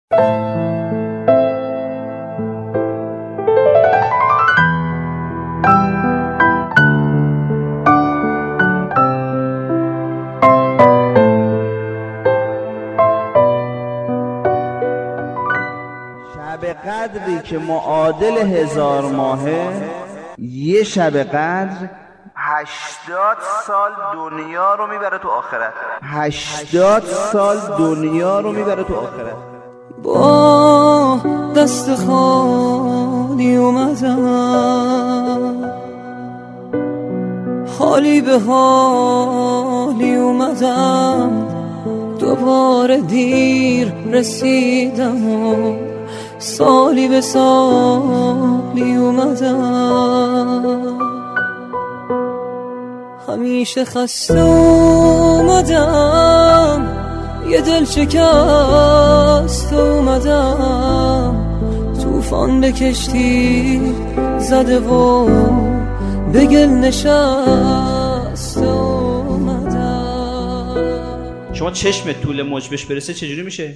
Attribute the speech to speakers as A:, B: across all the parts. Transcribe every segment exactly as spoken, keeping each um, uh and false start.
A: شب قدری که معادل هزار ماهه، یه شب قدر هشتاد سال دنیا رو میبره تو آخرت. هشتاد سال دنیا رو میبره تو آخرت.
B: با دست خالی اومدم، حالی به حالی اومدم، دوباره دیر رسیدم و سالی به سالی اومدم. همیشه خسته اومدم، یه دل شکست اومدم، طوفان به کشتی زده و به گل نشست اومدم.
C: شما چشم طول موج بهش برسه چجوری میشه؟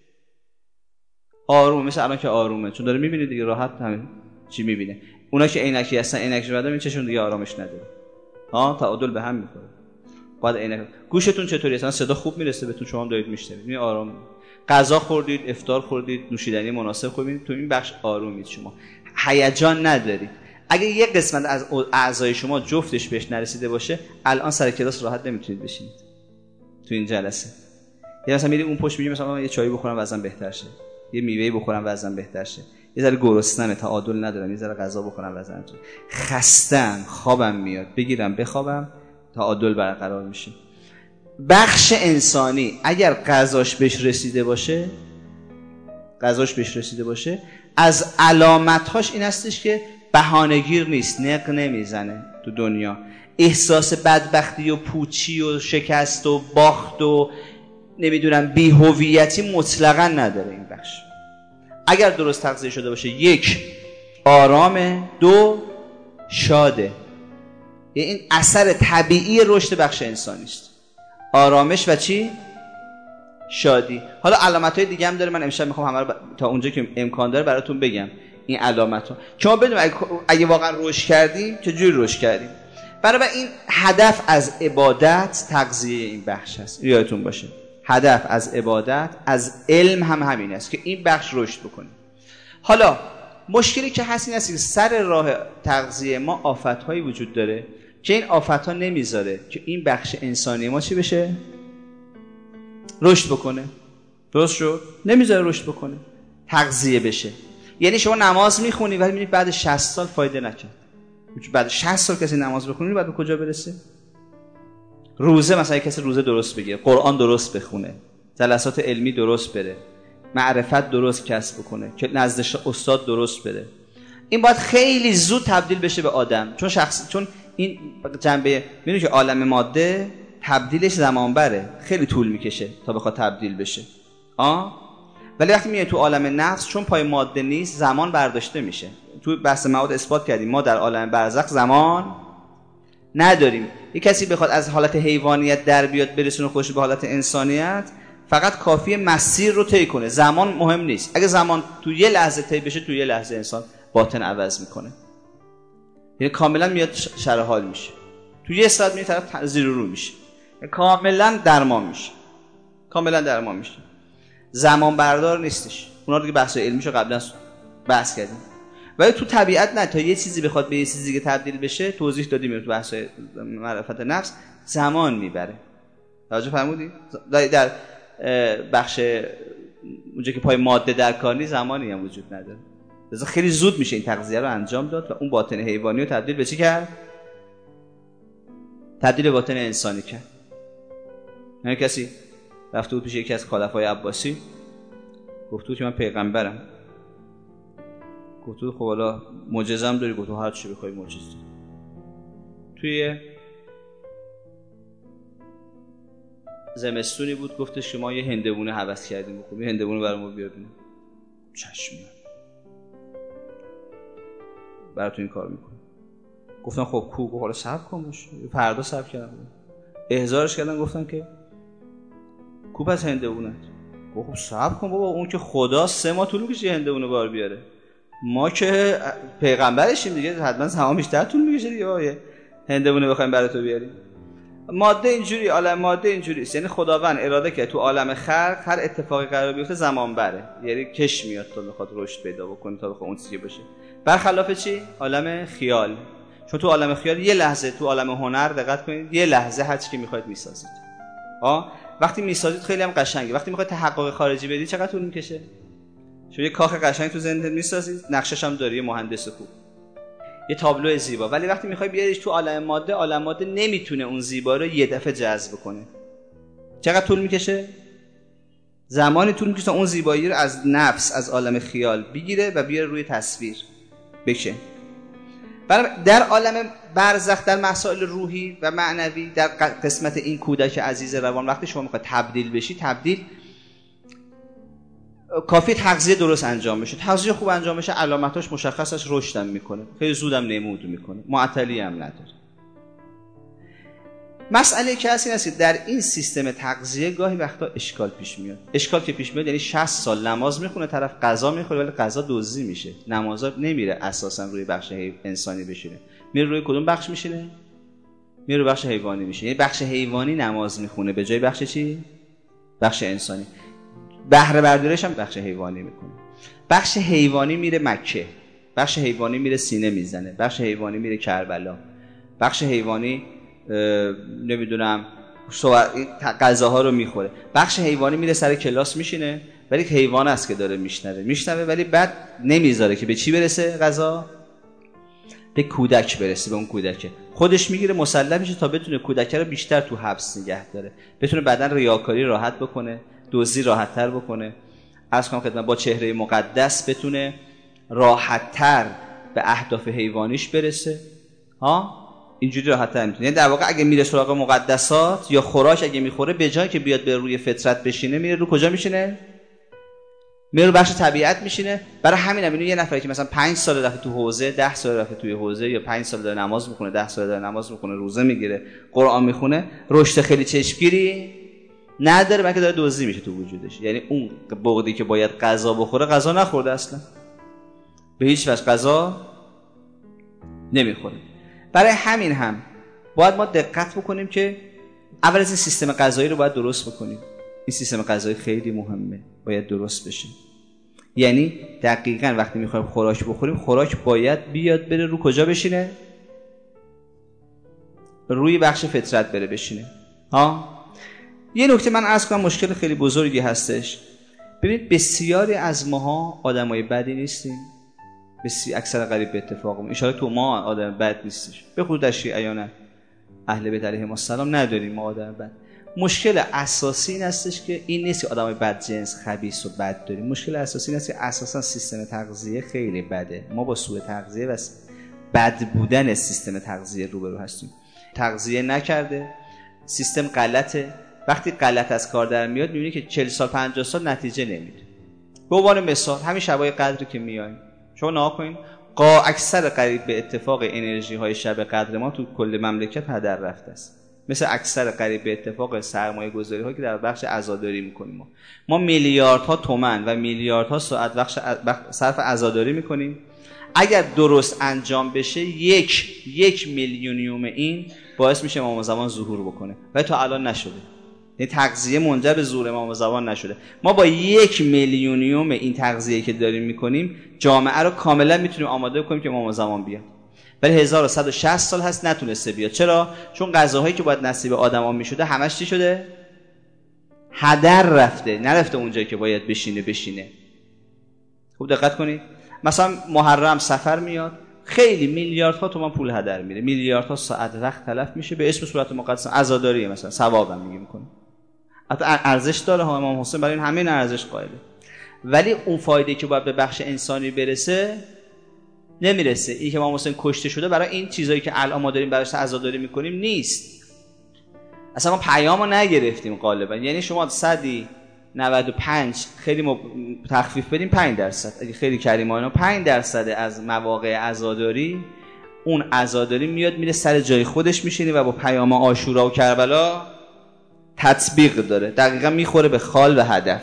C: آروم، مثل الان که آرومه، چون داره میبینه دیگه، راحت همین چی میبینه. اونا که عینکی هستن، عینکش بعدا این چشم دیگه آرامش نداره. ها، تعادل به هم میخوره. بعد عینک. گوشتون چطوری؟ اصلا صدا خوب میرسه بهتون، شما هم دارید میشنوید. این آرام. غذا خوردید، افطار خوردید، نوشیدنی مناسب خوردید، تو این بخش آرومید، شما هیجان ندارید. اگه یک قسمت از اعضای شما جفتش بهش نرسیده باشه، الان سر کلاس راحت نمیتونید بشینید تو این جلسه. یا مثلا میری اون پشت میگی مثلا من یه چایی بخورم وزنم بهتر شه، یه میوه‌ای بخورم وزنم بهتر شه، یه ذره گرسنمه تعادل ندارم، یه ذره غذا بخورم وزنم، خستم، خوابم میاد، بگیرم بخوابم، تعادل برقرار میشه. بخش انسانی اگر غذاش بهش رسیده باشه، غذاش بهش رسیده باشه، از علامت‌هاش این هستش که بهانه‌گیر نیست، نق نمیزنه تو دنیا، احساس بدبختی و پوچی و شکست و باخت و نمیدونم بی‌هویتی مطلقاً نداره این بخش. اگر درست تغذیه شده باشه، یک آرامه، دو شاده. این اثر طبیعی رشد بخش انسانی است، آرامش و چی؟ شادی. حالا علامت‌های دیگه هم داره، من امشب میخوام همه رو ب... تا اونجا که امکان داره براتون بگم این علامت‌ها، شما بدونید اگه... اگه واقعا رشد کردیم چجوری رشد کردیم. برای این هدف از عبادت تغذیه این بخش هست، یادتون باشه هدف از عبادت، از علم هم همین است که این بخش رشد بکنه. حالا مشکلی که هست این است که سر راه تغذیه ما آفت‌هایی وجود داره که این آفت‌ها نمیذاره که این بخش انسانی ما چی بشه؟ رشد بکنه. درست شد؟ نمیذاره رشد بکنه، تغذیه بشه. یعنی شما نماز میخونی ولی میبینید بعد شصت سال فایده نکرد. بعد شصت سال کسی نماز بخونه بعد به کجا برسه؟ روزه مثلا کسی روزه درست بگیره، قرآن درست بخونه، جلسات علمی درست بره، معرفت درست کسب بکنه، که نزد استاد درست بره، این باید خیلی زود تبدیل بشه به آدم. چون شخص چون این جنبه میدونی که عالم ماده تبدیلش زمان بره، خیلی طول میکشه تا بخواد تبدیل بشه. آه ولی وقتی میای تو عالم نفس، چون پای ماده نیست، زمان برداشته میشه. تو بحث مواد اثبات کردیم ما در عالم برزخ زمان نداریم. یک کسی بخواد از حالت حیوانیت در بیاد برسونه خودش به حالت انسانیت، فقط کافیه مسیر رو طی کنه، زمان مهم نیست. اگه زمان تو یه لحظه طی بشه، تو یه لحظه انسان باطن عوض میکنه، یعنی کاملا میاد شرح حال میشه، تو یه ساعت میاد طرف زیر رو میشه، یعنی کاملا درمان میشه، کاملا درمان میشه. زمان بردار نیستش. اونا دیگه بحث علمیشو قبلا بحث کردیم. ولی تو طبیعت نه، تا یه چیزی بخواد به یه چیزی دیگه تبدیل بشه، توضیح دادیم تو بحث معرفت نفس، زمان میبره. توجه فرمودید؟ در بخش اونجا که پای ماده در کار نیست، زمانی هم وجود نداره. لذا خیلی زود میشه این تغذیه رو انجام داد و اون باطن حیوانی رو تبدیل به چی کرد؟ تبدیل به باطن انسانی کرد. یعنی کسی رفته بود پیش یکی از خلفای عباسی، گفت بود که من پیغمبرم. گفت بود خب حالا معجزه‌ام داری؟ گفت هر چی بخوای معجزه. توی زمستونی بود، گفتش که ما یه هندوونه هوس کردیم، خب یه هندوونه برامون بیار ببینیم. چشم براتون این کار میکنه. گفتن خب کو؟ حالا صبر کن باشه. فردا صبر کردم، احضارش کردن، گفتن که کو پس هندوونت؟ خب صبر کن بابا، اون که خدا سه ماه طول میکشه هنده اونو بار بیاره، ما که پیغمبرشیم دیگه حتما زمان بیشتر طول میکشه دیگه بابا هنده اونو بخوایم برای تو بیاریم. ماده اینجوری، عالم ماده اینجوری است. یعنی خداوند اراده که تو عالم خلق هر اتفاقی قرار بیفته زمان بره، یعنی کش میاد تا بخواد رشد پیدا بکنه تا بخواد اون چیزی باشه. برخلاف چی؟ عالم خیال. چون تو عالم خیال یه لحظه، تو عالم هنر دقت کنید یه لحظه هر چی که میخواید میسازید. ها وقتی میسازید خیلی هم قشنگه. وقتی میخواید تحقق خارجی بدید چقدر طول میکشه؟ شما یه کاخ قشنگ تو ذهنت میسازید، نقشش هم داری، مهندس خوب، یه تابلو زیبا. ولی وقتی میخوای بیاریش تو عالم ماده، عالم ماده نمیتونه اون زیبا رو یه دفعه جذب کنه. چقدر طول میکشه؟ زمانی طول میکشه اون زیبایی رو از نفس، از عالم خیال بگیره و بیاره روی تصویر بشه. در عالم برزخ، در مسائل روحی و معنوی، در قسمت این کودک عزیز روان، وقتی شما میخواید تبدیل بشی، تبدیل کافی تغذیه درست انجام بشه. تغذیه خوب انجام بشه علامتاش مشخصش رشدم میکنه، خیلی زودم نمود میکنه، معطلی هم نداره. مسئله که هست این است که در این سیستم تغذیه گاهی وقتا اشکال پیش میاد. اشکال که پیش میاد یعنی شصت سال نماز میخونه طرف، غذا میخوره ولی غذا دزدی میشه، نمازات نمیره اساسا روی بخش انسانی بشینه، میره روی کدوم بخش میشینه؟ میره روی بخش حیوانی میشینه. یعنی بخش حیوانی نماز میخونه به جای بخش چی؟ بخش انسانی. بهره برداریش هم بخش حیوانی میکنه. بخش حیوانی میره مکه، بخش حیوانی میره سینه میزنه، بخش حیوانی میره کربلا، بخش حیوانی نمیدونم غذاها رو میخوره، بخش حیوانی میره سر کلاس میشینه ولی حیوان است که داره میشنوه میشنوه ولی بعد نمیذاره که به چی برسه غذا؟ به کودک برسه. به اون کودک خودش میگیره مسلح میشه تا بتونه کودک رو بیشتر تو حبس نگه داره، بتونه بعدن ریاکاری راحت بکنه، دزدی راحت تر بکنه، عرض کنم خدمت با چهره مقدس بتونه راحت تر به اهداف حیوانیش برسه. ها اینجوری راحت تر میتونه. یعنی در واقع اگه میره سراغ مقدسات یا خوراک اگه میخوره، به جای که بیاد به روی فطرت بشینه، میره رو کجا میشینه؟ میره رو بخش طبیعت میشینه. برای همین هم یه نفری که مثلا پنج سال رفته تو حوزه، ده سال رفته توی حوزه، یا پنج سال داره نماز میخونه، ده سال داره نماز میخونه، روزه میگیره، قرآن میخونه، رشد خیلی چشمگیری نداره، بلکه داره دزدی میشه تو وجودش. یعنی اون بغضی که باید غذا بخوره غذا نخورده، اصلا به هیچ وجه غذا نمیخوره. برای همین هم باید ما دقت بکنیم که اول از این سیستم غذایی رو باید درست بکنیم. این سیستم غذایی خیلی مهمه، باید درست بشه. یعنی دقیقاً وقتی میخوایم خوراک بخوریم، خوراک باید بیاد بره رو کجا بشینه؟ روی بخش فطرت بره بشینه. ها یه نکته من عرض کنم، مشکل خیلی بزرگی هستش. ببینید بسیاری از ماها آدمای بدی نیستیم، بسیار اکثر قریب به اتفاقمون ان شاءالله تو ما آدم بد نیستش، به خصوص در شیعیان اهل بیت علیهم السلام نداریم ما آدم بد. مشکل اساسی این هستش که این نیست که آدمای بد جنس خبیث و بد داریم. مشکل اساسی این است که اساسا سیستم تغذیه خیلی بده. ما با سوء تغذیه و بد بودن سیستم تغذیه روبرو هستیم. تغذیه نکرده، سیستم غلطه. وقتی غلط از کار در میاد میبینی که چهل سال پنجاه سال نتیجه نمیده. به عنوان مثال همین شبای قدر که میایم، شما نگاه کنین قا اکثر قریب به اتفاق انرژی های شب قدر ما تو کل مملکت هدر رفته است. مثل اکثر قریب به اتفاق سرمایه گذاری هایی که در بخش عزاداری میکنیم. ما ما میلیاردها تومان و میلیاردها ساعت بخش صرف عزاداری میکنیم. اگر درست انجام بشه یک یک میلیونیوم این باعث میشه امام زمان ظهور بکنه و تا الان نشده. یعنی تغذیه منجر به ظهور امام زمان نشده. ما با یک میلیونیوم این تغذیه که داریم میکنیم جامعه رو کاملا میتونیم آماده کنیم که امام زمان بیاد. ولی هزار و صد و شصت سال هست نتونسته بیاد. چرا؟ چون غذاهایی که باید نصیب آدما میشده همش چی شده؟ هدر رفته، نرفته اونجایی که باید بشینه بشینه. خوب دقت کنید. مثلا محرم سفر میاد، خیلی میلیاردها تومان پول هدر میره، میلیاردها ساعت وقت تلف میشه به اسم صورت مقدس عزاداری، مثلا ثوابم میگه میکنه. حتی ارزش داره ها، امام حسین برای این همین ارزش قائله. ولی اون فایده که باید به بخش انسانی برسه نمیرسه. این که امام حسین کشته شده برای این چیزایی که الان ما داریم براش عزاداری میکنیم نیست. اصلا ما پیامو نگرفتیم غالبا. یعنی شما صدی نود و پنج خیلی م... تخفیف بدیم پنج درصد، اگه خیلی کریمانه پنج درصد از مواقع عزاداری، اون عزاداری میاد میره سر جای خودش میشینه و با پیام عاشورا و کربلا تطبیق داره، دقیقا میخوره به خال و هدف.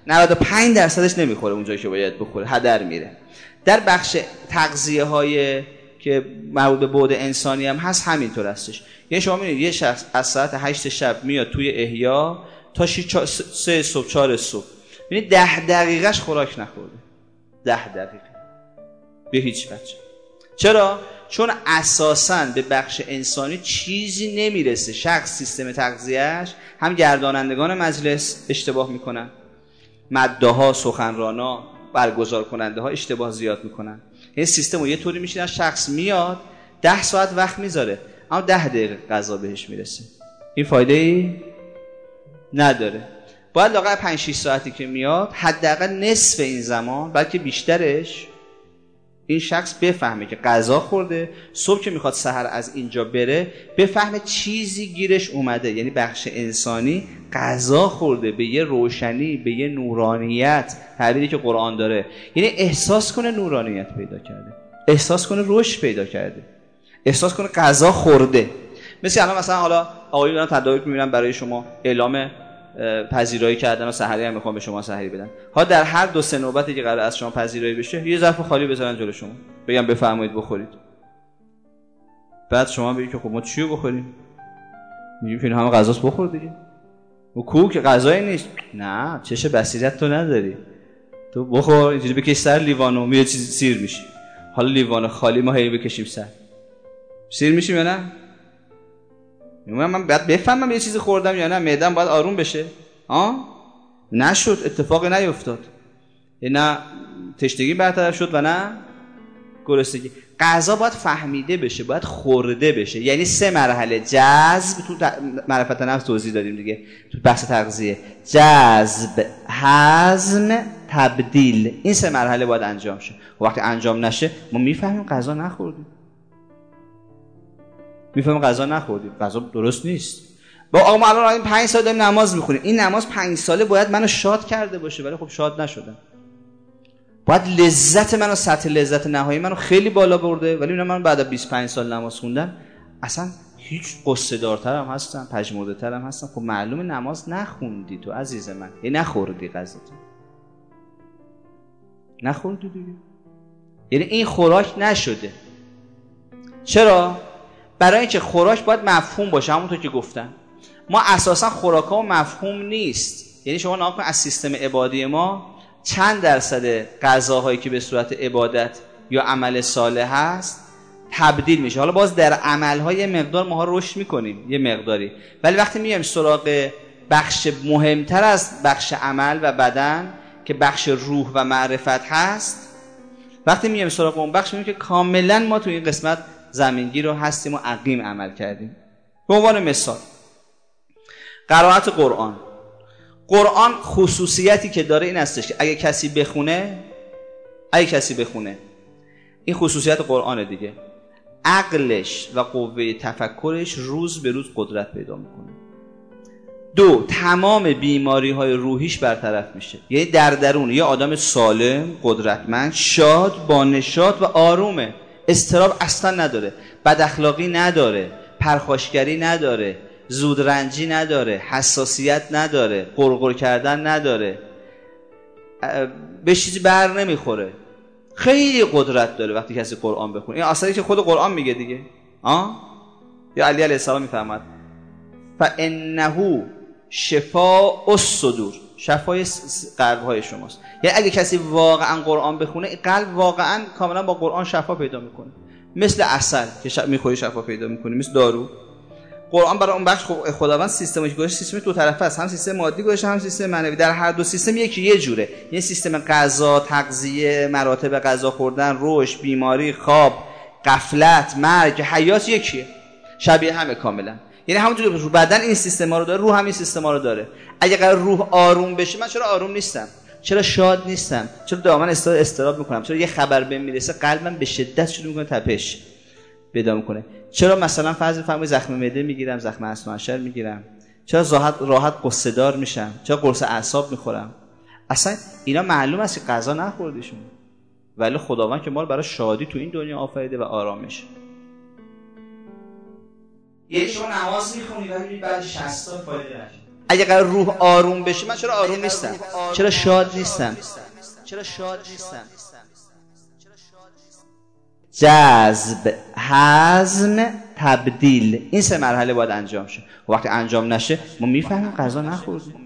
C: نود و پنج درصدش نمیخوره اونجایی که باید بخوره، هدر میره. در بخش تغذیه های که مربوط به بعد انسانی هم هست همینطور هستش. یعنی شما میبینید یه شخص از ساعت هشت شب میاد توی احیا تا سه صبح چهار صبح، یعنی ده دقیقهش خوراک نخورده، ده دقیقه به هیچ وجه. چرا؟ چون اساساً به بخش انسانی چیزی نمیرسه. شخص سیستم تغذیهش، هم گردانندگان مجلس اشتباه میکنن، مداها، سخنرانا، برگزار کننده ها اشتباه زیاد میکنن. این سیستم رو یه طوری میشینن شخص میاد ده ساعت وقت میذاره اما ده دقیقه غذا بهش میرسه. این فایده ای نداره. باید لااقل پنج شش ساعتی که میاد حداقل نصف این زمان بلکه بیشترش این شخص بفهمه که غذا خورده، صبح که میخواد سحر از اینجا بره بفهمه چیزی گیرش اومده، یعنی بخش انسانی غذا خورده، به یه روشنی، به یه نورانیت، تعبیری که قرآن داره، یعنی احساس کنه نورانیت پیدا کرده، احساس کنه رشد پیدا کرده، احساس کنه غذا خورده. مثل الان مثلا حالا آقایون دارن تدارک میبینن برای شما اعلام پذیرایی کردن و سحری هم میخوام به شما سحری بدن، ها در هر دو سه نوبتی که قرار از شما پذیرایی بشه یه ظرف خالی بذارن جلوی شما بگم بفرمایید بخورید. بعد شما بگید که خب ما چیو بخوریم؟ میگیم که همه غذاست بخور دیگه. و کو که غذایی نیست. نه، چش بصیرت تو نداری، تو بخور اینجوری بکش سر لیوانو یه چیز سیر میشی. حالا لیوان خالی ما هی بکشیم سر سیر میشیم یا نه؟ میگم من بعد بفهمم یه چیزی خوردم یا نه، معده‌ام باید آروم بشه. ها؟ نشد، اتفاقی نیفتاد. نه تشنگی برطرف شد و نه گرسنگی. غذا باید فهمیده بشه، باید خورده بشه. یعنی سه مرحله جذب، تو معرفت نفس توضیح دادیم دیگه تو بحث تغذیه، جذب، هضم، تبدیل. این سه مرحله باید انجام شه. وقتی انجام نشه ما میفهمیم غذا نخوردیم. میفهمم غذا نخوردیم، غذا درست نیست. با آقا ما الان پنج سال داریم نماز میخونیم، این نماز پنج ساله باید منو شاد کرده باشه ولی خب شاد نشدم. باید لذت منو، سطح لذت نهایی منو خیلی بالا برده ولی من بعد از بیست و پنج سال نماز خوندم اصلا هیچ قصه دارترم هستم، پژمرده ترم هستم. خب معلومه نماز نخوندی تو عزیز من، یه نخوردی غذاتو، نخوردی دیگه، یعنی این خوراک نشده. چرا؟ برای اینکه خوراک باید مفهوم باشه. همونطور که گفتم ما اساسا خوراک‌ها مفهوم نیست. یعنی شما نگاه کن از سیستم عبادی ما چند درصد غذاهایی که به صورت عبادت یا عمل صالح هست تبدیل میشه. حالا باز در عمل‌های یه مقدار ماها رشد میکنیم یه مقداری، ولی وقتی میایم سراغ بخش مهمتر از بخش عمل و بدن که بخش روح و معرفت هست، وقتی میایم سراغ اون بخش میبینیم که کاملا ما تو این قسمت زمینگیر رو هستیم و عقیم عمل کردیم. به عنوان مثال قرائت قرآن. قرآن خصوصیتی که داره این هستش که اگه کسی بخونه اگه کسی بخونه این خصوصیت قرآن دیگه، عقلش و قوه تفکرش روز به روز قدرت پیدا میکنه. دو، تمام بیماری های روحیش برطرف میشه. یعنی در درون یه آدم سالم، قدرتمند، شاد، با نشاط و آرومه، اضطراب اصلا نداره، بد اخلاقی نداره، پرخاشگری نداره، زودرنجی نداره، حساسیت نداره، غرغر کردن نداره، به چیزی بر نمیخوره. خیلی قدرت داره وقتی کسی قرآن بخونه. این اصلی که خود قرآن میگه دیگه. آه؟ یا علی علیه السلام میفرماد فانه شفاء الصدور، شفای قلب‌های شماست. یعنی اگه کسی واقعا قرآن بخونه قلب واقعا کاملا با قرآن شفا پیدا میکنه، مثل عسل که ش... میخوری شفا پیدا میکنه، مثل دارو. قرآن برای اون بخش خداوند سیستمش گذاشته، سیستم دو طرفه است، هم سیستم مادی گذاشته هم سیستم معنوی. در هر دو سیستم یکی یه جوره. یعنی سیستم غذا، تغذیه، مراتب غذا خوردن، رشد، بیماری، خواب، غفلت، مرگ، حیات یکیه، شبیه همه کاملا. یعنی همونجوری که رو بدن این سیستما رو داره، روح هم این سیستما رو داره. اگه قرار روح آروم بشه، من چرا آروم نیستم؟ چرا شاد نیستم؟ چرا دائما استراب میکنم؟ چرا یه خبر بهم میرسه قلبم به شدت شروع میکنه تپش پیدا میکنه؟ چرا مثلا فرض بفرمایید زخم معده میگیرم، زخم اسناشر میگیرم؟ چرا راحت راحت قصه دار میشم؟ چرا قرص اعصاب میخورم؟ اصلا اینا معلوم است که غذا نخوردیشون، ولی خداوند که ما رو برای شادی تو این دنیا آفریده و آرامش. یه شما نماز میخونی ولی بعد شصت تا فایده نشه. اگه قرار روح آروم بشه، من چرا آروم نیستم؟ چرا شاد نیستم؟ چرا شاد نیستم؟ جذب، هضم، تبدیل، این سه مرحله باید انجام شه. وقتی انجام نشه ما میفهمیم غذا نخوردیم.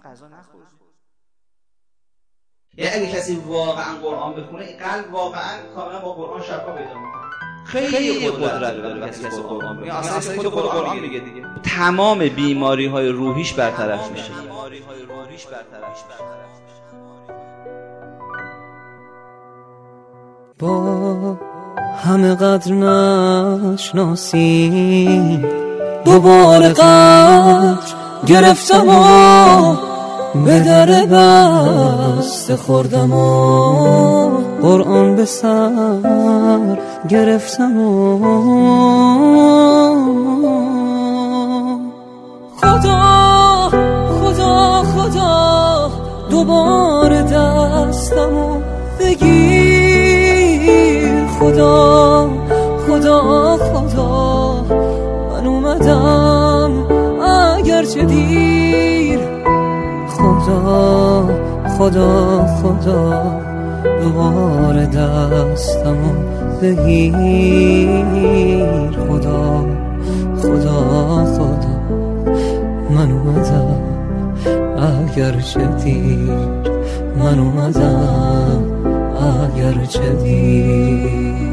C: یعنی اگه کسی واقعا قرآن بخونه، قلب واقعا کاملا با قرآن شفا پیدا میکنه. خیلی قدرت داره کسی کسی قرآن بخونه. اصلا خود قرآن میگه دیگه. تمام بیماری های روحیش برطرف میشه.
B: با همه قدر نشناسی، دوباره قدر گرفتم و به در بسته خوردم و قرآن به سر گرفتم و خدا خدا خدا دوباره دستمو بگیر، خدا خدا خدا من اومدم اگرچه دیر، خدا خدا خدا دوباره دستمو بگیر، خدا خدا خدا من اومدم اگرچه دیر، من اومدم اگرچه دیر.